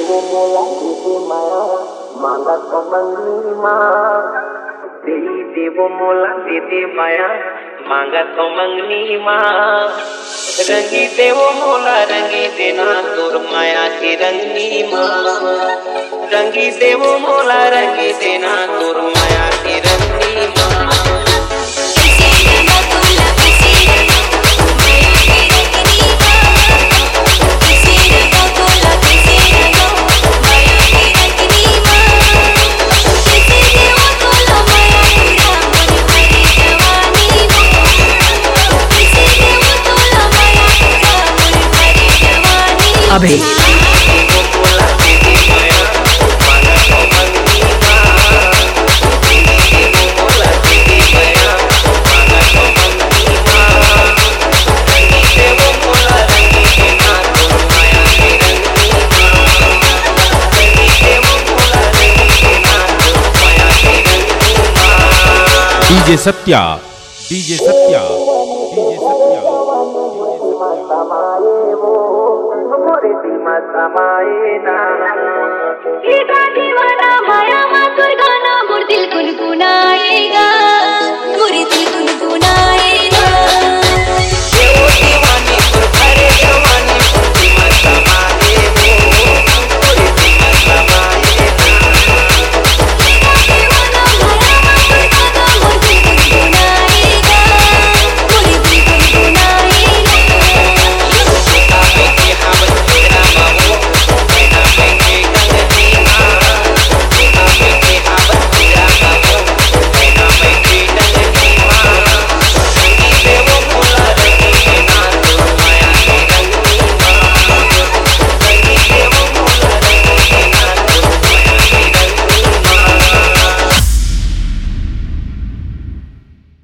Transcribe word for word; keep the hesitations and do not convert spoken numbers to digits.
देवो मोला देवी माया मांगा तो मंगनी माँ देवी देवो मोला देवी माया मांगा तो मंगनी माँ रंगी देवो मोला रंगी देना तोर माया की रंगनी माँ रंगी देवो मोला रंगी देना तोर माया की रंगनी माँ अभी डीजे सत्या डीजे सत्या डीजे सत्या समाये वो मोरे सीमा समाये ना